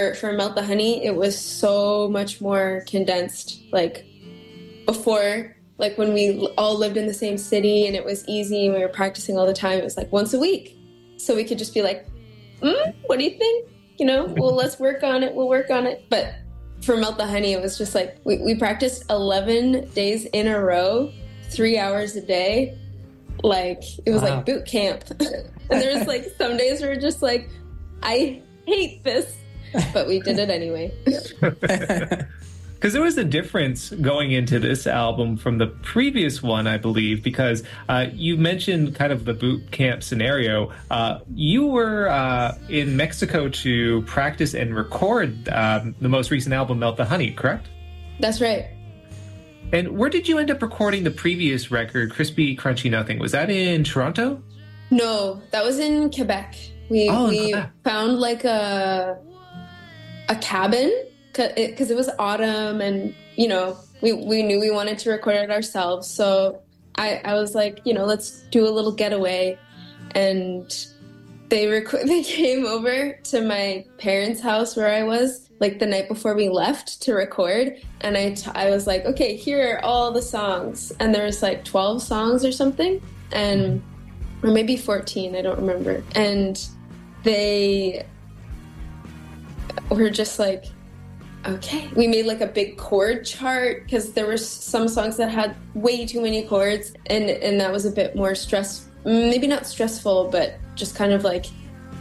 for Melt the Honey, it was so much more condensed. Like before, like when we all lived in the same city and it was easy and we were practicing all the time, it was like once a week. So we could just be like, what do you think? You know, well, let's work on it. We'll work on it. But for Melt the Honey, it was just like we practiced 11 days in a row, 3 hours a day. Like it was like boot camp. And there was like some days where we're just like, I hate this, but we did it anyway. Because there was a difference going into this album from the previous one, I believe, because you mentioned kind of the boot camp scenario. You were in Mexico to practice and record the most recent album, Melt the Honey, correct? That's right. And where did you end up recording the previous record, Crispy Crunchy Nothing? Was that in Toronto? No, that was in Quebec. We found like a cabin because it was autumn, and you know we knew we wanted to record it ourselves. So I was like, you know, let's do a little getaway, and they came over to my parents' house where I was like the night before we left to record, and I was like, okay, here are all the songs, and there was like 12 songs or something, and or maybe 14, I don't remember, and they were just like, okay. We made like a big chord chart because there were some songs that had way too many chords, and that was a bit more maybe not stressful, but just kind of like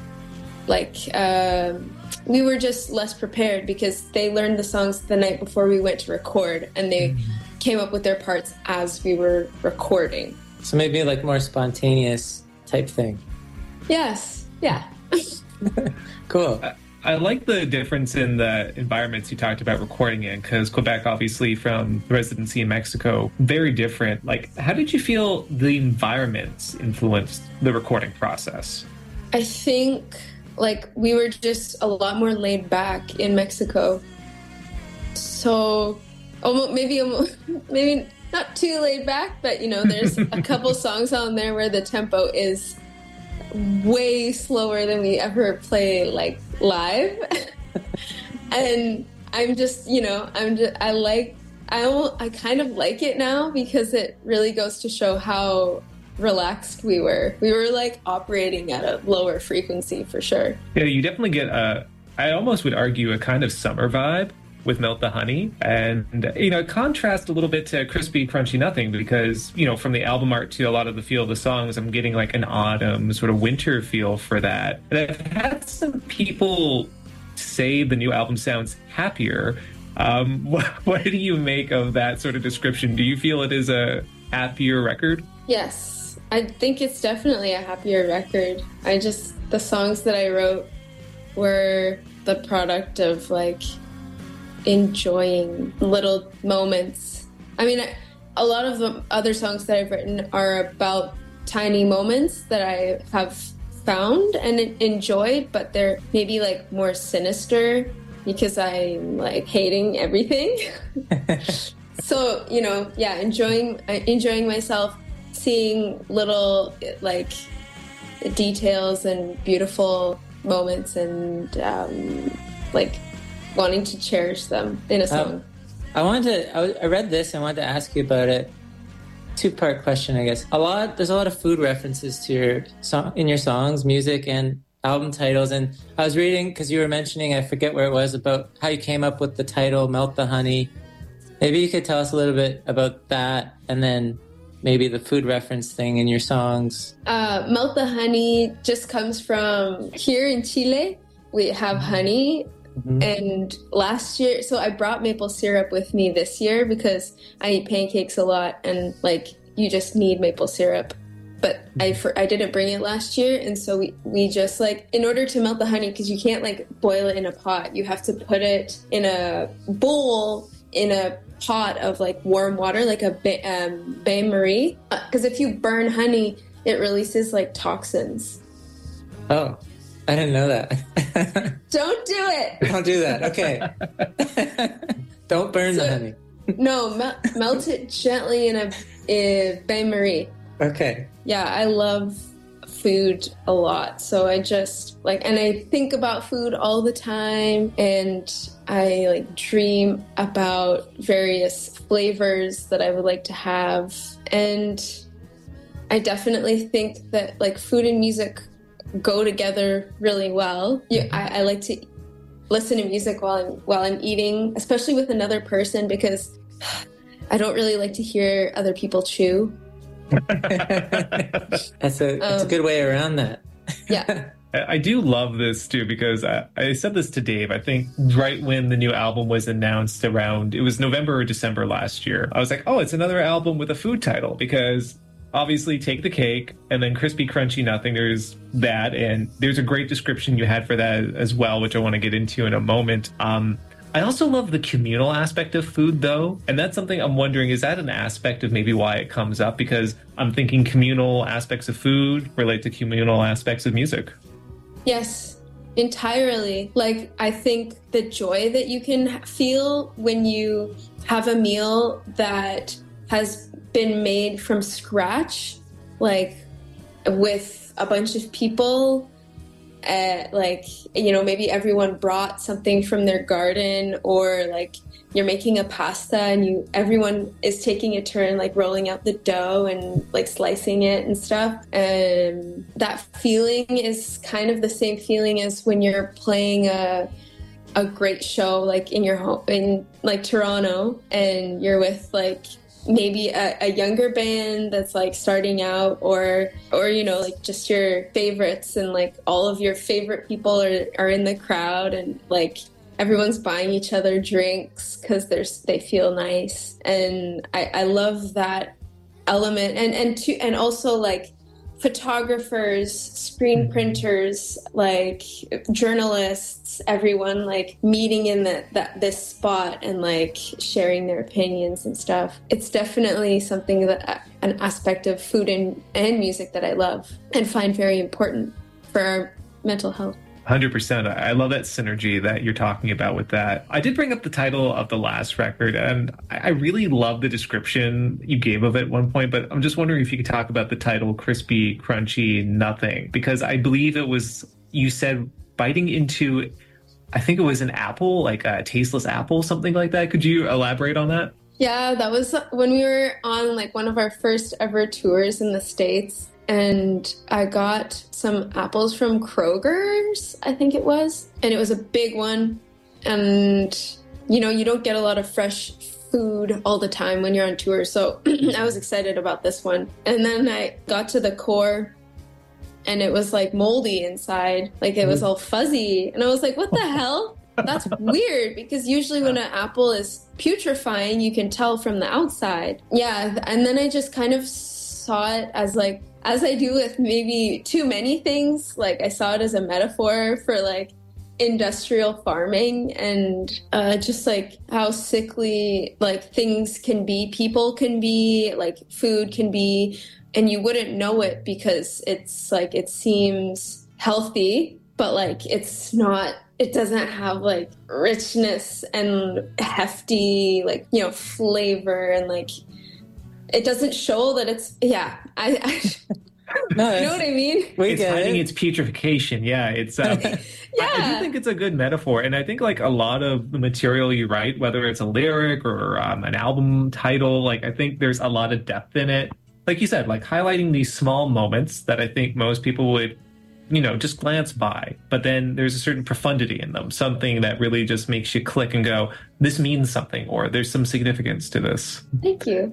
we were just less prepared because they learned the songs the night before we went to record, and they came up with their parts as we were recording. So maybe like more spontaneous type thing. Yes. Yeah. Cool. I like the difference in the environments you talked about recording in, because Quebec, obviously, from the residency in Mexico, very different. Like, how did you feel the environments influenced the recording process? I think, like, we were just a lot more laid back in Mexico. So, maybe not too laid back, but, you know, there's a couple songs on there where the tempo is way slower than we ever play like live. And I'm just, you know, I kind of like it now because it really goes to show how relaxed we were. We were like operating at a lower frequency for sure. Yeah, you definitely get I almost would argue a kind of summer vibe with Melt the Honey, and you know, it contrasts a little bit to Crispy Crunchy Nothing because, you know, from the album art to a lot of the feel of the songs, I'm getting like an autumn sort of winter feel for that. And I've had some people say the new album sounds happier. What do you make of that sort of description? Do you feel it is a happier record? Yes, I think it's definitely a happier record. The songs that I wrote were the product of like enjoying little moments. I mean, a lot of the other songs that I've written are about tiny moments that I have found and enjoyed, but they're maybe like more sinister because I'm like hating everything. So, you know, yeah, enjoying myself, seeing little like details and beautiful moments, and like wanting to cherish them in a song. I read this and wanted to ask you about it. Two-part question, I guess. There's a lot of food references to your songs, music, and album titles. And I was reading, because you were mentioning, I forget where it was, about how you came up with the title Melt the Honey. Maybe you could tell us a little bit about that, and then maybe the food reference thing in your songs. Melt the Honey just comes from here in Chile. We have honey. Mm-hmm. And last year, so I brought maple syrup with me this year because I eat pancakes a lot, and like you just need maple syrup. But I didn't bring it last year, and so we just like, in order to melt the honey, because you can't like boil it in a pot, you have to put it in a bowl in a pot of like warm water, like a bain marie. Because if you burn honey, it releases like toxins. Oh. I didn't know that. Don't do it. Don't do that. Okay. Don't burn the honey. No, melt it gently in a bain marie. Okay. Yeah, I love food a lot. So I just like, and I think about food all the time, and I like dream about various flavors that I would like to have. And I definitely think that like food and music go together really well. I like to listen to music while I'm eating, especially with another person, because I don't really like to hear other people chew. That's a good way around that. Yeah. I do love this too, because I said this to Dave, I think right when the new album was announced around, it was November or December last year. I was like, oh, it's another album with a food title, because obviously Take the Cake and then Crispy Crunchy Nothing, there's that. And there's a great description you had for that as well, which I want to get into in a moment. I also love the communal aspect of food, though. And that's something I'm wondering, is that an aspect of maybe why it comes up? Because I'm thinking communal aspects of food relate to communal aspects of music. Yes, entirely. Like, I think the joy that you can feel when you have a meal that has been made from scratch, like with a bunch of people, like, you know, maybe everyone brought something from their garden, or like you're making a pasta and everyone is taking a turn like rolling out the dough and like slicing it and stuff. And that feeling is kind of the same feeling as when you're playing a great show like in your home in like Toronto, and you're with like maybe a younger band that's like starting out, or you know, like just your favorites, and like all of your favorite people are in the crowd, and like everyone's buying each other drinks because they feel nice. And I love that element, and also like photographers, screen printers, like journalists, everyone like meeting in this spot and like sharing their opinions and stuff. It's definitely something that an aspect of food and music that I love and find very important for our mental health. 100%. I love that synergy that you're talking about with that. I did bring up the title of the last record, and I really love the description you gave of it at one point, but I'm just wondering if you could talk about the title, Crispy, Crunchy, Nothing, because I believe it was, you said, biting into, I think it was an apple, like a tasteless apple, something like that. Could you elaborate on that? Yeah, that was when we were on like one of our first ever tours in the States. And I got some apples from Kroger's, I think it was. And it was a big one. And, you know, you don't get a lot of fresh food all the time when you're on tour. So I was excited about this one. And then I got to the core, and it was like moldy inside. Like it was all fuzzy. And I was like, what the hell? That's weird, because usually when an apple is putrefying, you can tell from the outside. Yeah. And then I just kind of saw it as like, as I do with maybe too many things, like I saw it as a metaphor for like industrial farming, and just like how sickly like things can be, people can be, like food can be, and you wouldn't know it because it's like, it seems healthy, but like it's not, it doesn't have like richness and hefty, like, you know, flavor, and like it doesn't show that it's, yeah. I no, you know what I mean? It's hiding its putrefaction. Yeah, it's. Yeah. I do think it's a good metaphor, and I think like a lot of the material you write, whether it's a lyric or an album title, like I think there's a lot of depth in it. Like you said, like highlighting these small moments that I think most people would, you know, just glance by, but then there's a certain profundity in them, something that really just makes you click and go, this means something, or there's some significance to this. Thank you.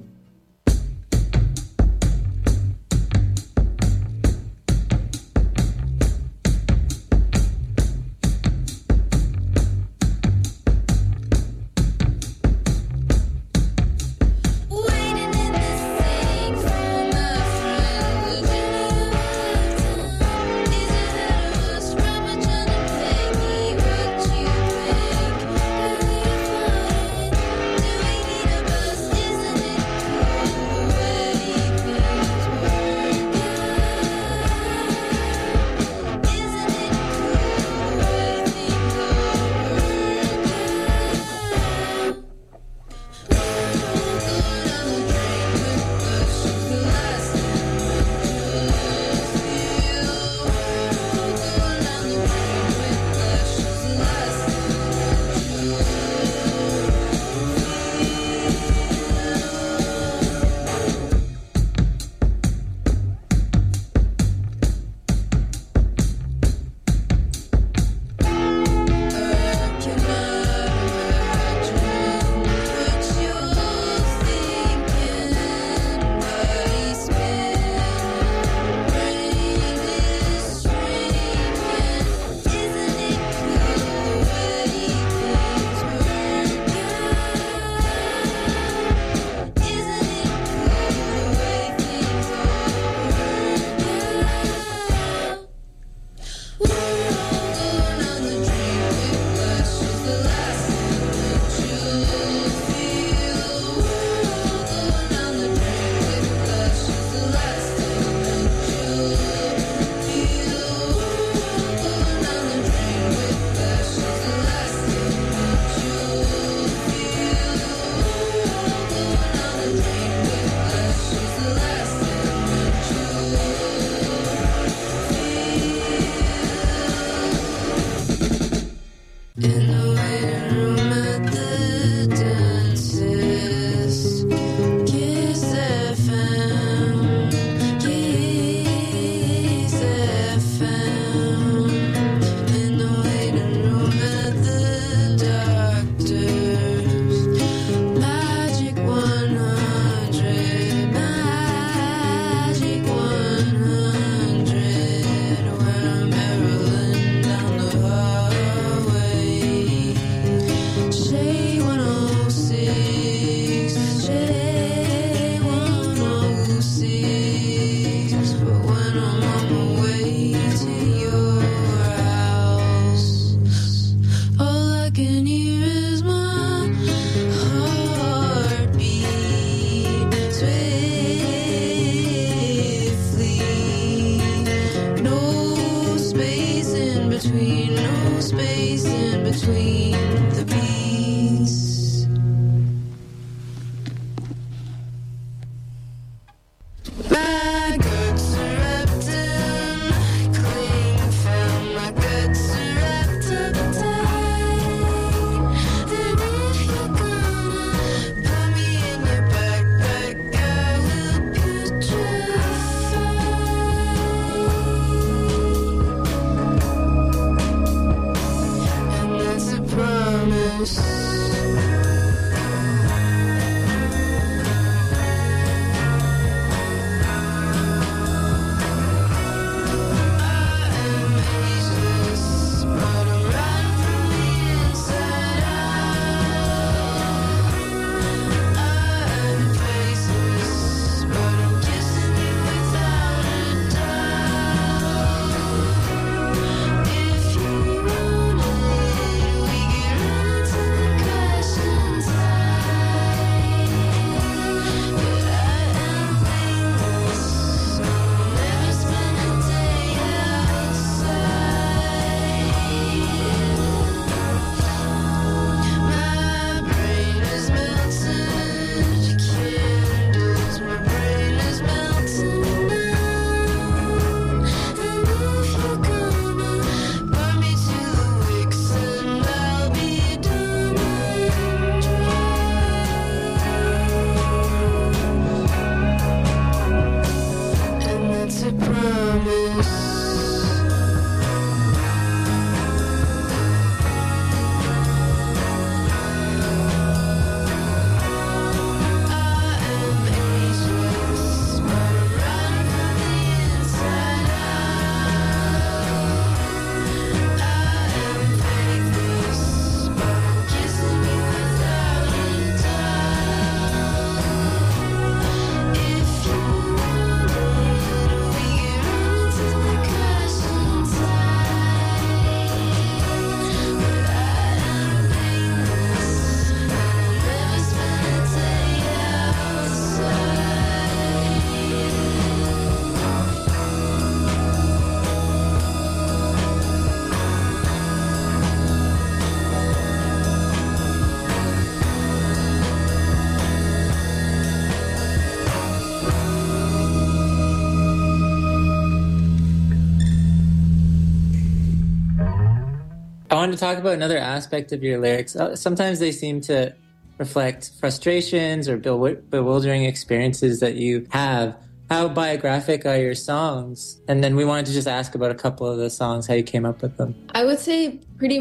I wanted to talk about another aspect of your lyrics. Sometimes they seem to reflect frustrations or bewildering experiences that you have. How biographic are your songs? And then we wanted to just ask about a couple of the songs, how you came up with them. I would say pretty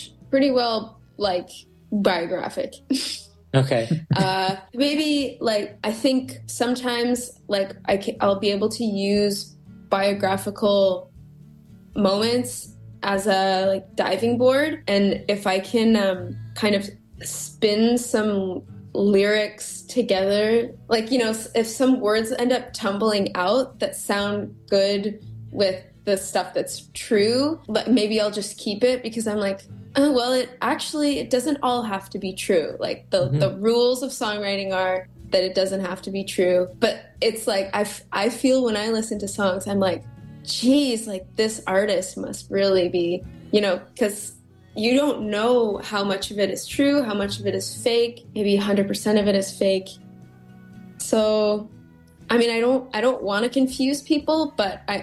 well, like, biographic. Okay. Maybe, like, I think sometimes, like, I'll be able to use biographical moments as a, like, diving board. And if I can kind of spin some lyrics together, like, you know, if some words end up tumbling out that sound good with the stuff that's true, but maybe I'll just keep it because I'm like, Well, it doesn't all have to be true. Like the rules of songwriting are that it doesn't have to be true. But it's like I feel when I listen to songs, I'm like, geez, like this artist must really be, because you don't know how much of it is true, how much of it is fake. Maybe 100% of it is fake. So, I mean, I don't want to confuse people, but I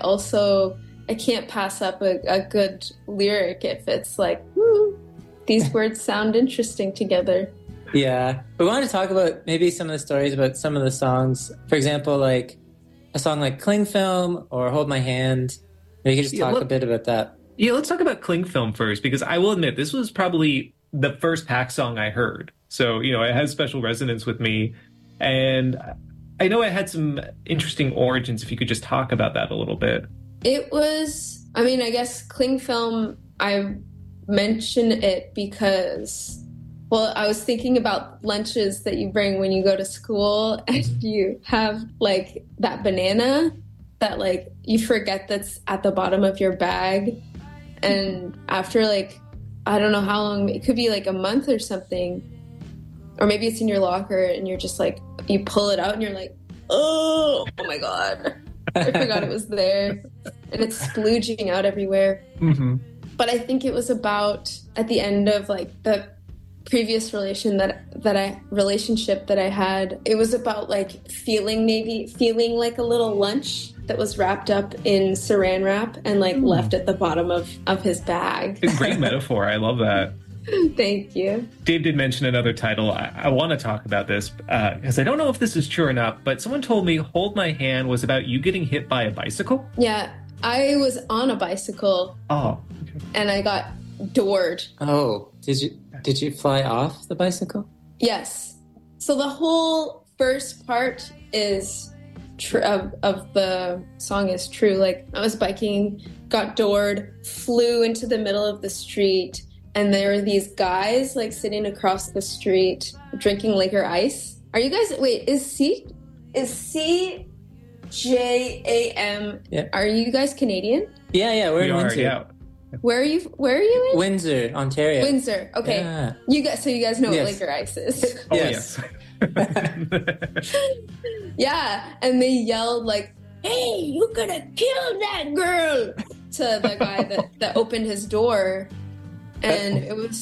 can't pass up a good lyric if it's like, these words sound interesting together. Yeah. We wanted to talk about maybe some of the stories about some of the songs. For example, like a song like Cling Film or Hold My Hand. Maybe you could just talk a bit about that. Yeah, let's talk about Cling Film first, because I will admit this was probably the first Pact song I heard. So, it has special resonance with me. And I know it had some interesting origins, if you could just talk about that a little bit. It was, I guess Cling Film, I mention it because, well, I was thinking about lunches that you bring when you go to school and you have like that banana that like you forget that's at the bottom of your bag. And after like, I don't know how long, it could be like a month or something, or maybe it's in your locker and you're just like, you pull it out and you're like, oh my God, I forgot it was there. And it's splooging out everywhere. Mm-hmm. But I think it was about at the end of like the previous relationship that I had, it was about like feeling like a little lunch that was wrapped up in saran wrap and like left at the bottom of his bag. It's a great metaphor. I love that. Thank you. Dave did mention another title. I want to talk about this because I don't know if this is true or not, but someone told me Hold My Hand was about you getting hit by a bicycle. Yeah, I was on a bicycle. Oh. Okay. And I got doored. Oh, did you fly off the bicycle? Yes. So the whole first part is of the song is true. Like I was biking, got doored, flew into the middle of the street, and there were these guys like sitting across the street drinking Laker Ice. Are you guys? Wait, is CJAM? Yeah. Are you guys Canadian? Yeah, we're in Windsor. Yeah. Where are you in? Windsor, Ontario. Windsor. Okay. Yeah. You guys know what Laker Ice is. Oh, yes. Yeah, and they yelled like, "Hey, you gonna kill that girl!" to the guy that opened his door, and it was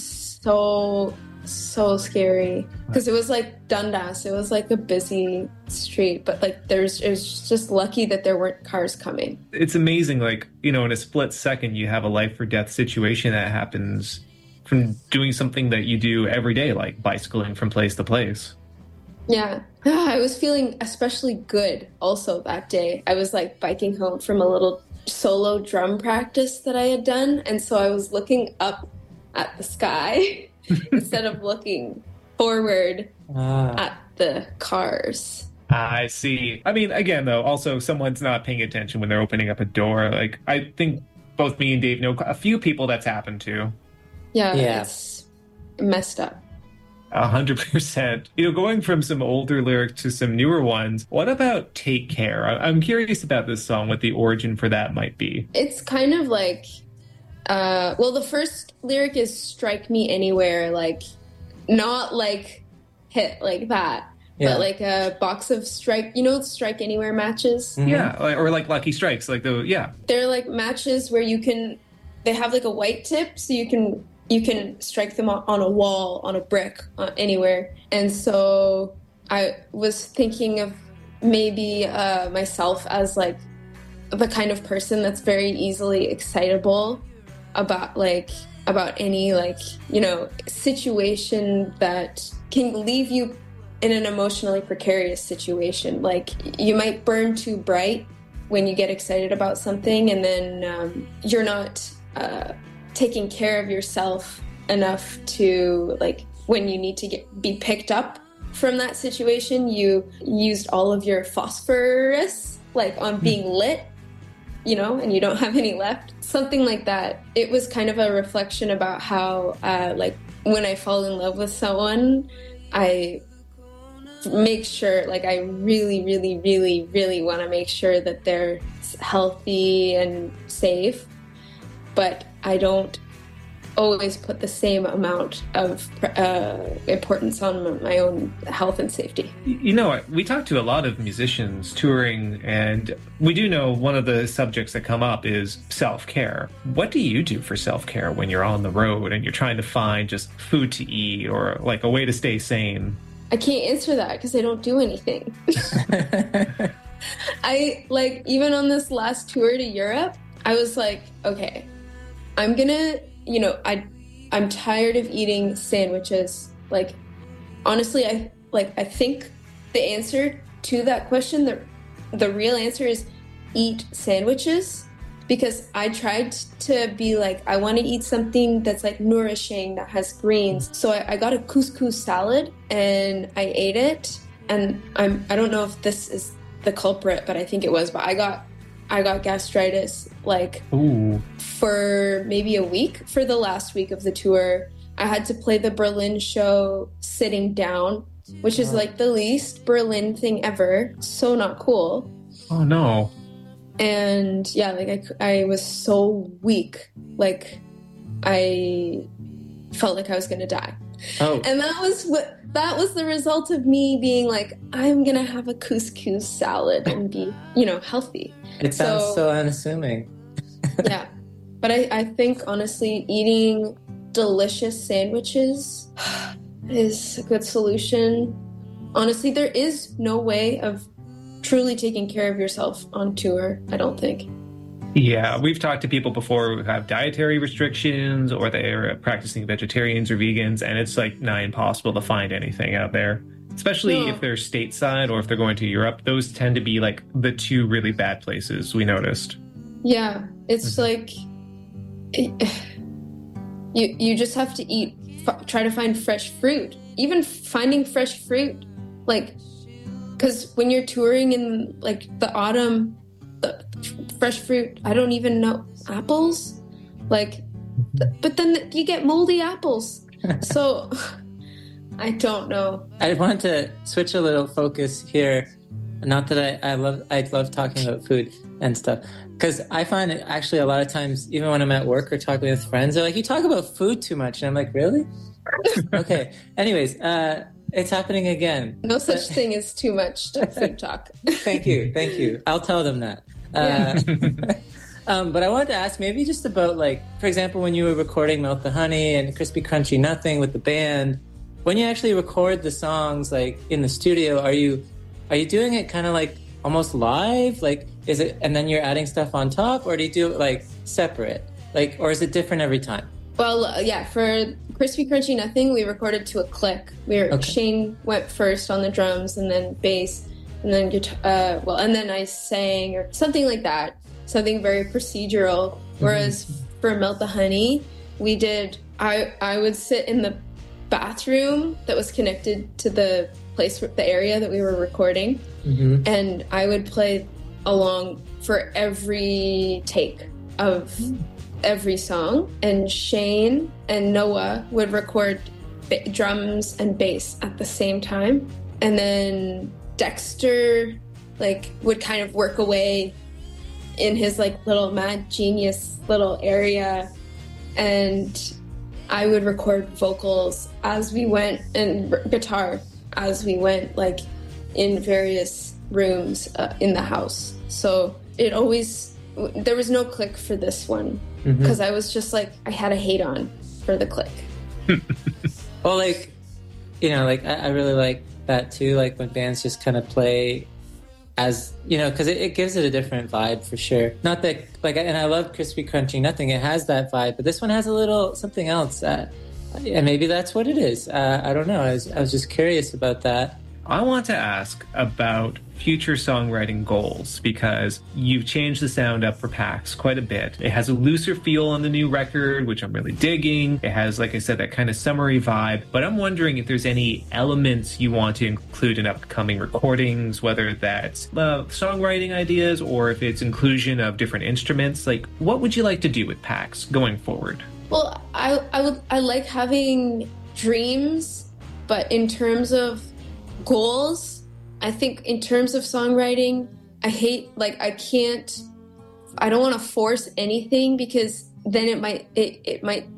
so scary because it was like Dundas. It was like a busy street, but like it was just lucky that there weren't cars coming. It's amazing, like in a split second, you have a life or death situation that happens from doing something that you do every day, like bicycling from place to place. Yeah, I was feeling especially good also that day. I was like biking home from a little solo drum practice that I had done, and so I was looking up at the sky instead of looking forward at the cars. I see. I mean, again, though, also someone's not paying attention when they're opening up a door. Like, I think both me and Dave know a few people that's happened to. Yeah. It's messed up. 100%. Going from some older lyrics to some newer ones, what about Take Care? I'm curious about this song, what the origin for that might be. It's kind of like, the first lyric is Strike Me Anywhere, like, not like hit like that, but like a box of strike Anywhere matches? Mm-hmm. Yeah, or like Lucky Strikes, like They're like matches where they have like a white tip, so you can strike them on a wall, on a brick, anywhere. And so I was thinking of maybe myself as like the kind of person that's very easily excitable about any situation that can leave you in an emotionally precarious situation. Like you might burn too bright when you get excited about something, and then you're not taking care of yourself enough to, like, when you need to be picked up from that situation, you used all of your phosphorus, like, on being lit, and you don't have any left. Something like that. It was kind of a reflection about how, when I fall in love with someone, I make sure, like, I really, really, really, really want to make sure that they're healthy and safe, but I don't always put the same amount of importance on my own health and safety. You know, we talk to a lot of musicians touring, and we do know one of the subjects that come up is self-care. What do you do for self-care when you're on the road and you're trying to find just food to eat or like a way to stay sane? I can't answer that because I don't do anything. I like, even on this last tour to Europe, I was like, okay, I'm gonna, you know, I'm tired of eating sandwiches. Like, honestly, I think the answer to that question, the real answer is eat sandwiches, because I tried to be like, I want to eat something that's like nourishing, that has greens. So I got a couscous salad and I ate it, and I don't know if this is the culprit, but I think it was. But I got gastritis like for maybe a week. For the last week of the tour, I had to play the Berlin show sitting down, which is like the least Berlin thing ever. So not cool. Oh no. And yeah, like I was so weak. Like I felt like I was gonna die. Oh. And that was the result of me being like, I'm gonna have a couscous salad and be, you know, healthy. It sounds so unassuming. Yeah. But I think honestly eating delicious sandwiches is a good solution. Honestly, there is no way of truly taking care of yourself on tour, I don't think. Yeah, we've talked to people before who have dietary restrictions or they're practicing vegetarians or vegans, and it's like nigh impossible to find anything out there. Especially if they're stateside or if they're going to Europe. Those tend to be like the two really bad places we noticed. Yeah, it's like you just have to eat, try to find fresh fruit. Even finding fresh fruit, like, because when you're touring in like the autumn, the fresh fruit, I don't even know, apples, like, but then you get moldy apples. So I don't know. I wanted to switch a little focus here. Not that I love talking about food and stuff, because I find it actually a lot of times, even when I'm at work or talking with friends, they're like, you talk about food too much. And I'm like, really? Okay. Anyways, it's happening again. No such thing as too much food talk. Thank you. I'll tell them that. But I wanted to ask maybe just about, like, for example, when you were recording Melt the Honey and Crispy Crunchy Nothing with the band, when you actually record the songs, like, in the studio, are you doing it kind of like almost live? Like, is it, and then you're adding stuff on top, or do you do it like separate? Like, or is it different every time? Well, yeah, for Crispy Crunchy Nothing, we recorded to a click. Shane went first on the drums, and then bass, and then guitar. And then I sang or something like that, something very procedural. Whereas for Melt the Honey, we did. I would sit in the bathroom that was connected to the area that we were recording, and I would play along for every take of every song, and Shane and Noah would record drums and bass at the same time, and then Dexter would kind of work away in his little mad genius little area, and I would record vocals as we went and guitar as we went, in various rooms in the house. So there was no click for this one, because I was just I had a hate on for the click. Well, I really like that too, when bands just kind of play as, because it gives it a different vibe for sure. Not that, and I love Crispy Crunchy Nothing, it has that vibe, but this one has a little something else, and maybe that's what it is. I don't know, I was just curious about that. I want to ask about future songwriting goals, because you've changed the sound up for PAX quite a bit. It has a looser feel on the new record, which I'm really digging. It has, like I said, that kind of summery vibe. But I'm wondering if there's any elements you want to include in upcoming recordings, whether that's songwriting ideas or if it's inclusion of different instruments. What would you like to do with PAX going forward? Well, I like having dreams, but in terms of goals, I think in terms of songwriting, I don't want to force anything, because then it might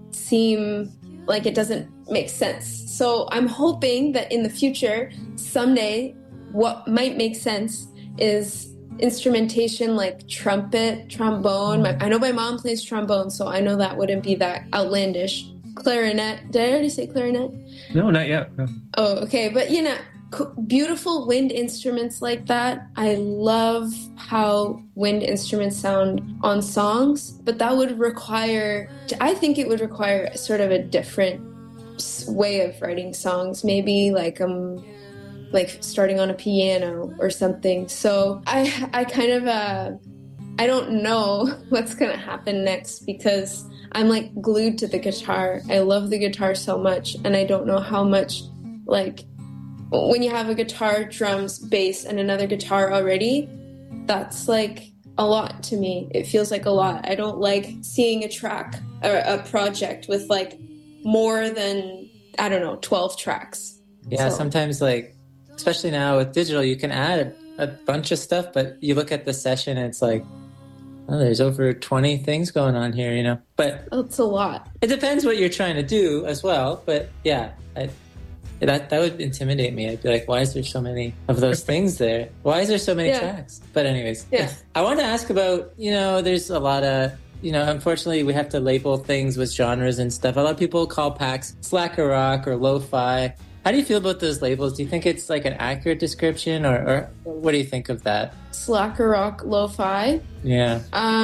seem like it doesn't make sense. So I'm hoping that in the future, someday, what might make sense is instrumentation like trumpet, trombone. I know my mom plays trombone, so I know that wouldn't be that outlandish. Clarinet. Did I already say clarinet? No, not yet. No. Oh, okay. But, you know, beautiful wind instruments like that. I love how wind instruments sound on songs, but that would require, I think it would require sort of a different way of writing songs, maybe like starting on a piano or something. So I kind of I don't know what's gonna happen next, because I'm like glued to the guitar. I love the guitar so much, and I don't know how much, like, when you have a guitar, drums, bass, and another guitar already, that's like a lot to me. It feels like a lot. I don't like seeing a track or a project with like more than, I don't know, 12 tracks. Yeah, so sometimes, like, especially now with digital, you can add a bunch of stuff, but you look at the session and it's like, oh, there's over 20 things going on here, you know? But it's a lot. It depends what you're trying to do as well. But yeah, that would intimidate me. I'd be like, why is there so many of those things there? Why is there so many tracks? But anyways, I want to ask about, you know, there's a lot of, you know, unfortunately we have to label things with genres and stuff. A lot of people call PAX slacker rock or lo-fi. How do you feel about those labels? Do you think it's like an accurate description, or what do you think of that? Slacker rock, lo-fi. Yeah.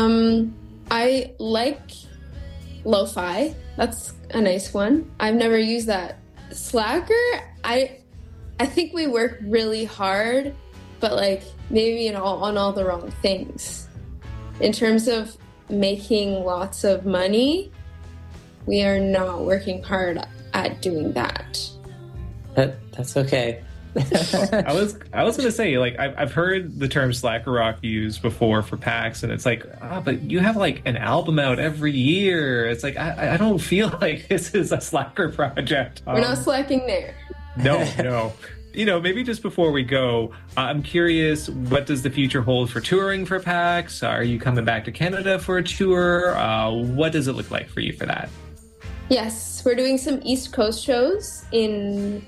I like lo-fi. That's a nice one. I've never used that. Slacker, I think we work really hard, but like maybe on all the wrong things. In terms of making lots of money, we are not working hard at doing that. That's okay. I was going to say, like, I've heard the term slacker rock used before for PAX, and it's like, but you have like an album out every year. It's like, I don't feel like this is a slacker project. We're not slacking there. No. You know, maybe just before we go, I'm curious, what does the future hold for touring for PAX? Are you coming back to Canada for a tour? What does it look like for you for that? Yes, we're doing some East Coast shows in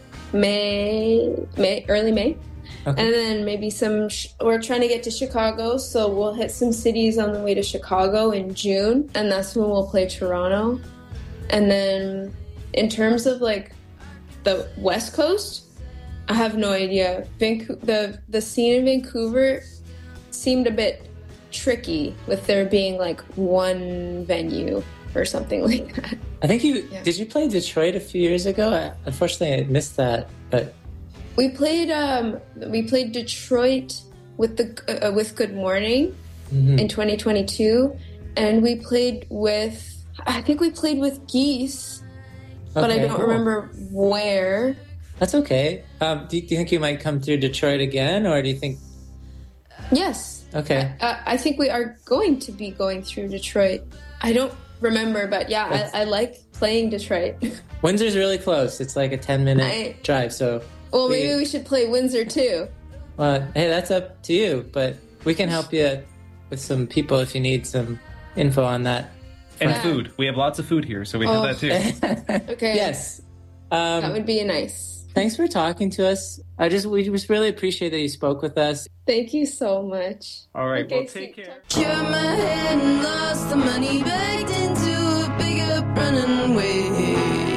early May. Okay. And then maybe we're trying to get to Chicago, so we'll hit some cities on the way to Chicago in June, and that's when we'll play Toronto. And then in terms of like the West Coast, I have no idea. The scene in Vancouver seemed a bit tricky with there being like one venue or something like that. I think did you play Detroit a few years ago? Unfortunately, I missed that. But we played Detroit with Good Morning in 2022, and we played with Geese, but I don't remember where. That's okay. Do you think you might come through Detroit again, or do you think? Yes. Okay. I think we are going to be going through Detroit. I don't remember, but yeah, I like playing Detroit. Windsor's really close. It's like a 10-minute drive, so... Well, maybe we should play Windsor too. Well, hey, that's up to you, but we can help you with some people if you need some info on that. And food. We have lots of food here, so we have that too. Okay. Yes. That would be nice. Thanks for talking to us. We just really appreciate that you spoke with us. Thank you so much. All right, well, take care. Cured my head and lost the money, backed into a bigger running way.